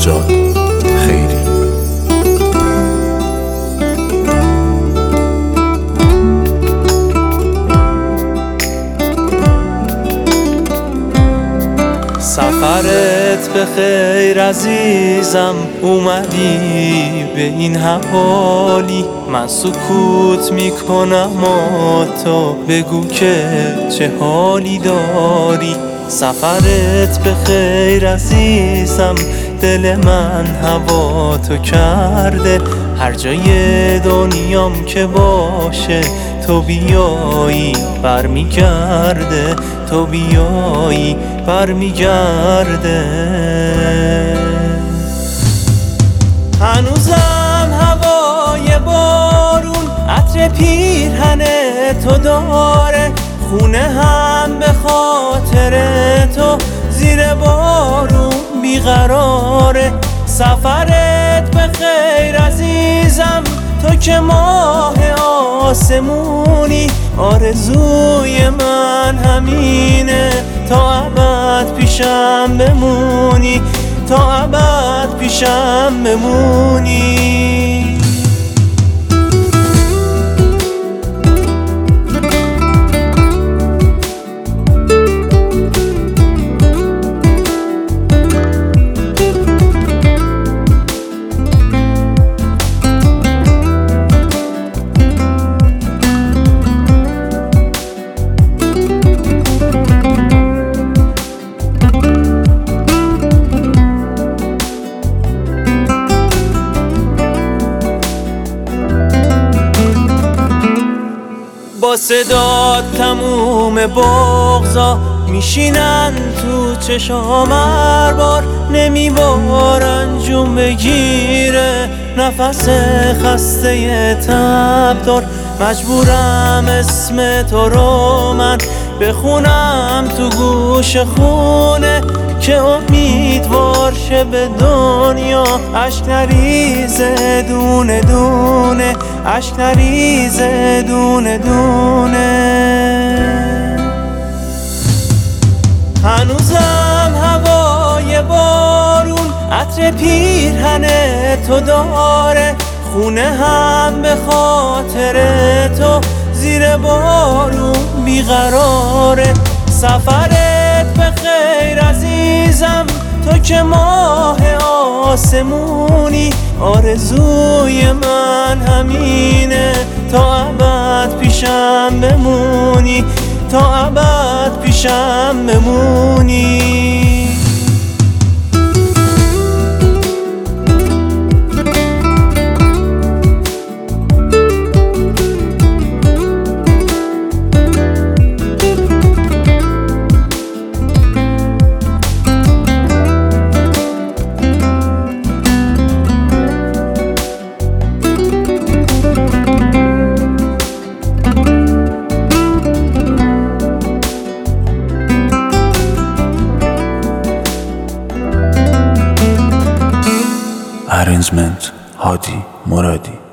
سجاد خیری. سفرت به خیر عزیزم، اومدی به این حوالی. من سکوت میکنم و تو بگو که چه حالی داری. سفرت به خیر عزیزم، دل من هوا تو کرده. هر جای دنیام که باشه تو بیایی برمیگرده، تو بیایی برمیگرده. هنوزم هوای بارون عطر پیرهن تو داره. خونه هم به خاطر تو زیر بارون بیقراره. سفرت به خیر عزیزم، تو که ماه آسمونی. آرزوی من همینه تا ابد پیشم بمونی، تا ابد پیشم بمونی. با صدات تموم بغضا میشینن تو چشام هر بار. نمیبارن جون بگیره نفس خسته تب دار. مجبورم اسم تو رو من بخونم تو گوش خونه، که امیدوار شه به دنیا اشک نریزه دونه دونه، اشک نریزه دونه دونه. هنوزم هوای بارون عطر پیرهن تو داره. خونه هم به خاطر تو زیر بارون بیقراره. سفرت به خیر عزیزم، تو که ماه آسمونی. آرزوی من همینه تا ابد پیشم بمونی، تا ابد پیشم بمونی. ارنجمنت هادی مرادی.